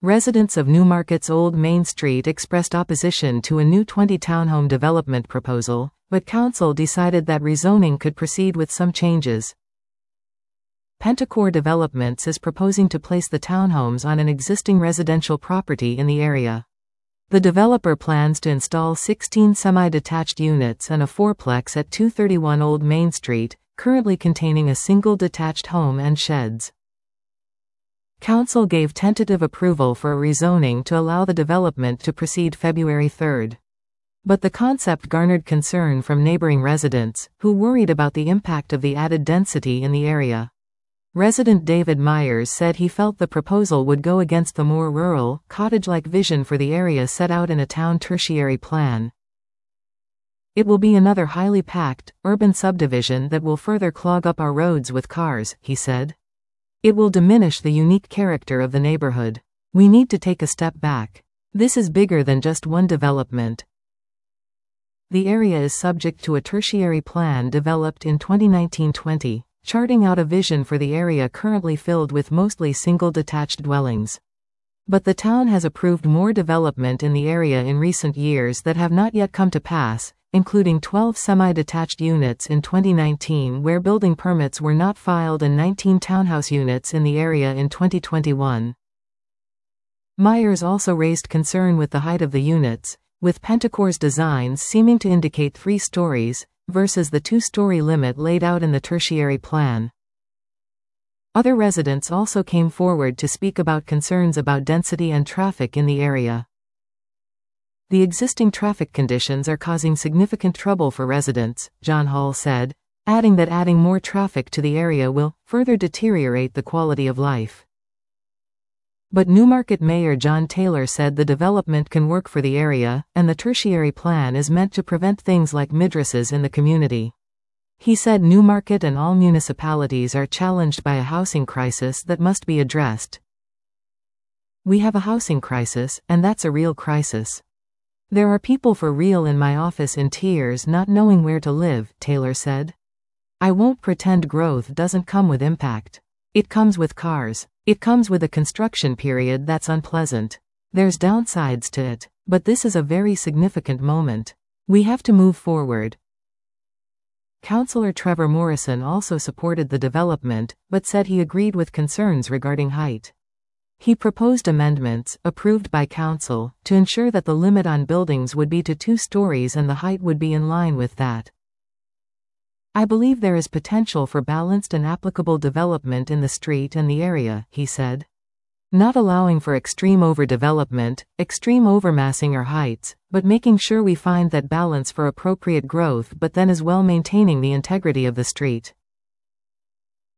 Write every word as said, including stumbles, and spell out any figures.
Residents of Newmarket's Old Main Street expressed opposition to a new twenty townhome development proposal, but council decided that rezoning could proceed with some changes. Pentacore Developments is proposing to place the townhomes on an existing residential property in the area. The developer plans to install sixteen semi-detached units and a fourplex at two thirty-one Old Main Street, currently containing a single detached home and sheds. Council gave tentative approval for a rezoning to allow the development to proceed February third. But the concept garnered concern from neighboring residents, who worried about the impact of the added density in the area. Resident David Myers said he felt the proposal would go against the more rural, cottage-like vision for the area set out in a town tertiary plan. It will be another highly packed, urban subdivision that will further clog up our roads with cars, he said. It will diminish the unique character of the neighborhood. We need to take a step back. This is bigger than just one development. The area is subject to a tertiary plan developed in twenty nineteen twenty, charting out a vision for the area currently filled with mostly single detached dwellings. But the town has approved more development in the area in recent years that have not yet come to pass, including twelve semi-detached units in twenty nineteen where building permits were not filed and nineteen townhouse units in the area in twenty twenty-one. Myers also raised concern with the height of the units, with Pentacore's designs seeming to indicate three stories, versus the two-story limit laid out in the tertiary plan. Other residents also came forward to speak about concerns about density and traffic in the area. The existing traffic conditions are causing significant trouble for residents, John Hall said, adding that adding more traffic to the area will further deteriorate the quality of life. But Newmarket Mayor John Taylor said the development can work for the area, and the tertiary plan is meant to prevent things like madrasas in the community. He said Newmarket and all municipalities are challenged by a housing crisis that must be addressed. We have a housing crisis, and that's a real crisis. There are people for real in my office in tears not knowing where to live, Taylor said. I won't pretend growth doesn't come with impact. It comes with cars. It comes with a construction period that's unpleasant. There's downsides to it, but this is a very significant moment. We have to move forward. Councillor Trevor Morrison also supported the development, but said he agreed with concerns regarding height. He proposed amendments, approved by council, to ensure that the limit on buildings would be to two stories and the height would be in line with that. I believe there is potential for balanced and applicable development in the street and the area, he said. Not allowing for extreme overdevelopment, extreme overmassing or heights, but making sure we find that balance for appropriate growth but then as well maintaining the integrity of the street.